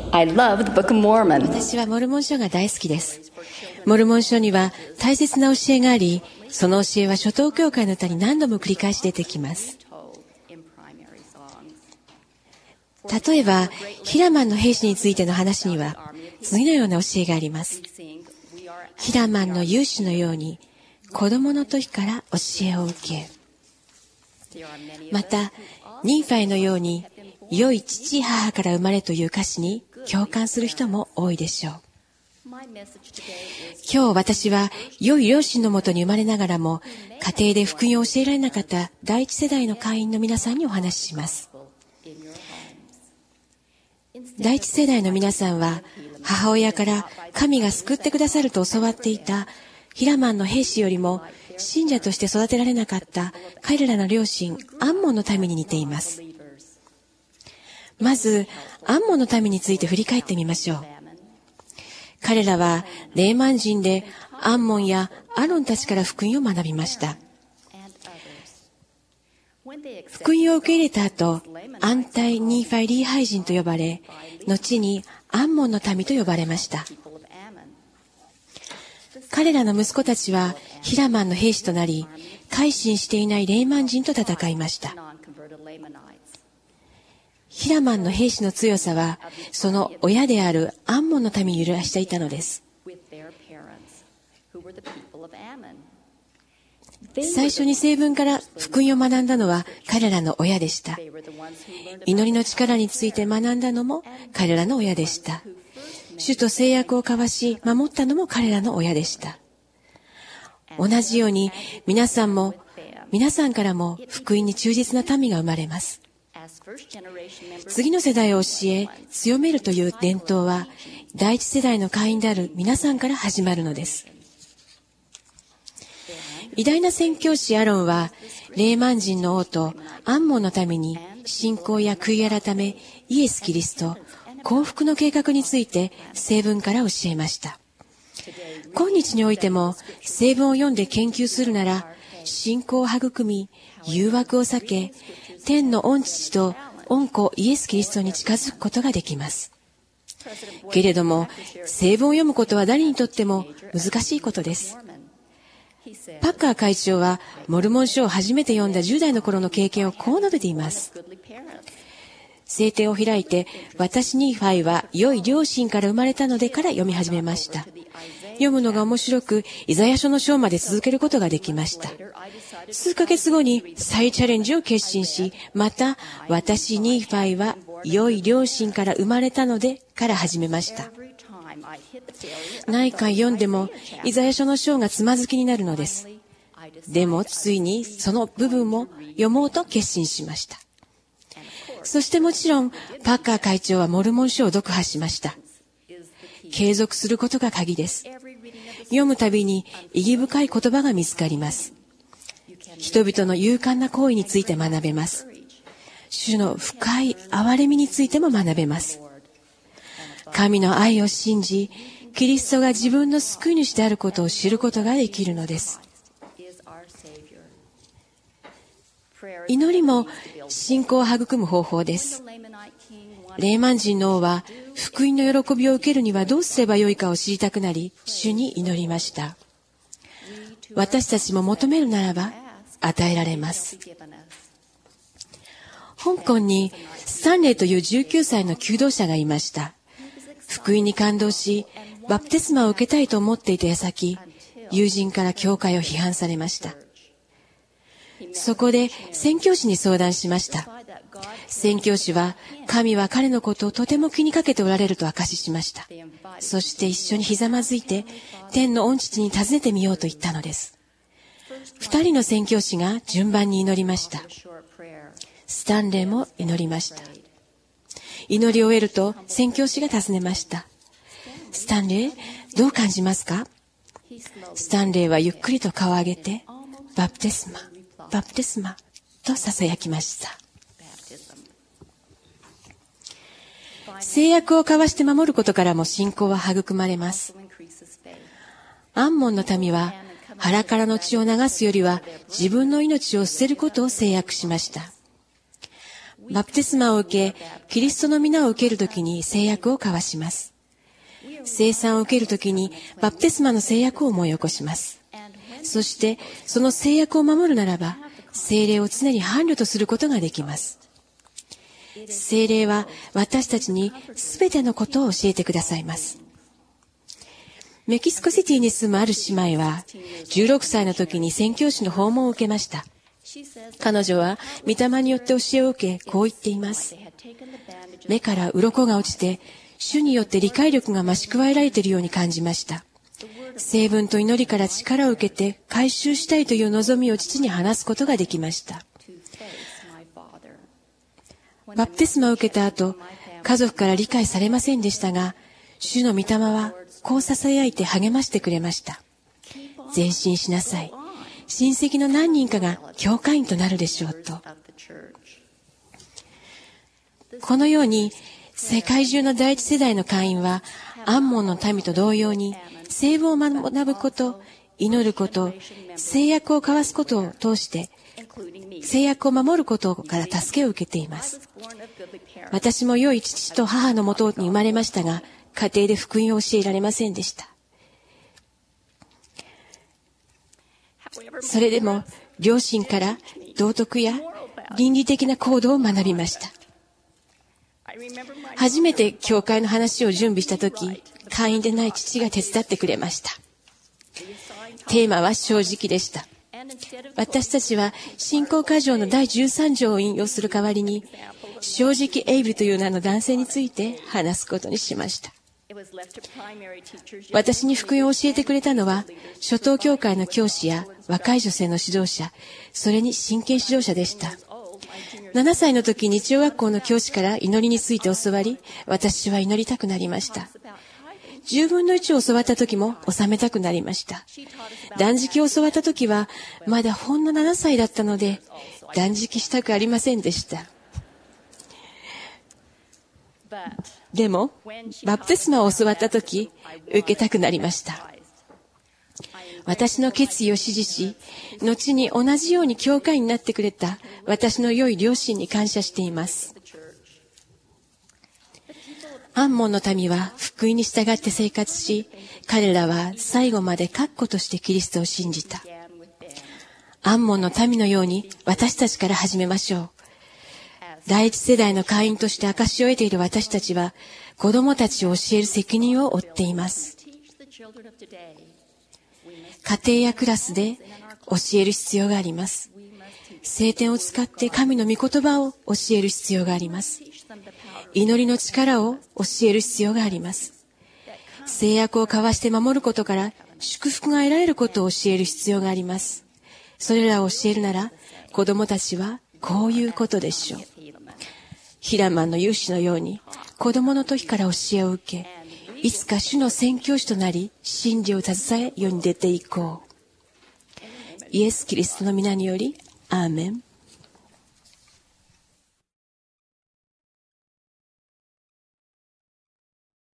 I love the Book of Mormon. 私はモルモン書が大好きです。モルモン書には大切な教えがあり、その教えは初等教会の歌に何度も繰り返し出てきます。例えば、ヒラマンの兵士についての話には、次のような教えがあります。ヒラマンの勇士のように、子供の時から教えを受け、また、ニーファイのように、良い父母から生まれという歌詞に共感する人も多いでしょう。今日私は良い両親のもとに生まれながらも家庭で福音を教えられなかった第一世代の会員の皆さんにお話しします。第一世代の皆さんは母親から神が救ってくださると教わっていたヒラマンの兵士よりも信者として育てられなかった彼らの両親アンモンの民に似ています。まずアンモンの民について振り返ってみましょう。彼らはレーマン人でアンモンやアロンたちから福音を学びました。福音を受け入れた後、アンタイ・ニーファイ・リーハイ人と呼ばれ、後にアンモンの民と呼ばれました。彼らの息子たちはヒラマンの兵士となり、改心していないレーマン人と戦いました。ヒラマンの兵士の強さは、その親であるアンモンの民に揺らしていたのです。最初に聖文から福音を学んだのは彼らの親でした。祈りの力について学んだのも彼らの親でした。主と誓約を交わし守ったのも彼らの親でした。同じように皆さんからも福音に忠実な民が生まれます。次の世代を教え強めるという伝統は第一世代の会員である皆さんから始まるのです。偉大な宣教師アロンはレーマン人の王とアンモンのために信仰や悔い改め、イエス・キリスト、幸福の計画について聖文から教えました。今日においても聖文を読んで研究するなら信仰を育み、誘惑を避け、天の御父と御子イエス・キリストに近づくことができます。けれども、聖文を読むことは誰にとっても難しいことです。パッカー会長はモルモン書を初めて読んだ10代の頃の経験をこう述べています。聖典を開いて、私ニーファイは良い両親から生まれたのでから読み始めました。読むのが面白く、イザヤ書の章まで続けることができました。数ヶ月後に再チャレンジを決心し、また、私ニーファイは良い両親から生まれたのでから始めました。何回読んでも、イザヤ書の章がつまずきになるのです。でも、ついにその部分も読もうと決心しました。そしてもちろん、パッカー会長はモルモン書を読破しました。継続することが鍵です。読むたびに意義深い言葉が見つかります。人々の勇敢な行為について学べます。主の深い憐れみについても学べます。神の愛を信じ、キリストが自分の救い主であることを知ることができるのです。祈りも信仰を育む方法です。レーマン人の王は福音の喜びを受けるにはどうすればよいかを知りたくなり、主に祈りました。私たちも求めるならば与えられます。香港にスタンレーという19歳の求道者がいました。福音に感動し、バプテスマを受けたいと思っていた矢先、友人から教会を批判されました。そこで宣教師に相談しました。宣教師は、神は彼のことをとても気にかけておられると証ししました。そして一緒にひざまずいて、天の御父に尋ねてみようと言ったのです。2人の宣教師が順番に祈りました。スタンレーも祈りました。祈りを終えると宣教師が尋ねました。スタンレー、どう感じますか？スタンレーはゆっくりと顔を上げて、バプテスマ、バプテスマと囁きました。誓約を交わして守ることからも信仰は育まれます。アンモンの民は腹からの血を流すよりは自分の命を捨てることを誓約しました。 バプテスマを受け、キリストの皆を受けるときに誓約を交わします。聖餐を受けるときにバプテスマの誓約を思い起こします。そして、その誓約を守るならば、聖霊を常に伴侶とすることができます。聖霊は私たちにすべてのことを教えてくださいます。メキシコシティに住むある姉妹は、16歳の時に宣教師の訪問を受けました。彼女は御霊によって教えを受け、こう言っています。目から鱗が落ちて、主によって理解力が増し加えられているように感じました。聖文と祈りから力を受けて回収したいという望みを父に話すことができました。バプテスマを受けた後、家族から理解されませんでしたが、主の御霊はこう囁いて励ましてくれました。前進しなさい。親戚の何人かが教会員となるでしょうと。このように世界中の第一世代の会員はアンモンの民と同様に聖文を学ぶこと、祈ること、誓約を交わすことを通して誓約を守ることから助けを受けています。私も良い父と母のもとに生まれましたが、家庭で福音を教えられませんでした。それでも両親から道徳や倫理的な行動を学びました。初めて教会の話を準備したとき、会員でない父が手伝ってくれました。テーマは正直でした。私たちは信仰箇条の第13条を引用する代わりに、正直エイブという名の男性について話すことにしました。私に福音を教えてくれたのは、初等教会の教師や若い女性の指導者、それに真剣指導者でした。7歳の時、日曜学校の教師から祈りについて教わり、私は祈りたくなりました。10分の1を教わった時も収めたくなりました。断食を教わった時は、まだほんの7歳だったので、断食したくありませんでした。でも、バプテスマを教わったとき、受けたくなりました。私の決意を支持し、後に同じように教会になってくれた私の良い両親に感謝しています。アンモンの民は福音に従って生活し、彼らは最後まで確固としてキリストを信じた。アンモンの民のように私たちから始めましょう。第一世代の会員として証しを得ている私たちは、子供たちを教える責任を負っています。家庭やクラスで教える必要があります。聖典を使って神の御言葉を教える必要があります。祈りの力を教える必要があります。誓約を交わして守ることから祝福が得られることを教える必要があります。それらを教えるなら、子供たちはこういうことでしょう。ヒラマンの勇士のように、子供の時から教えを受け、いつか主の宣教師となり、真理を携え世に出ていこう。イエス・キリストの皆により、アーメン。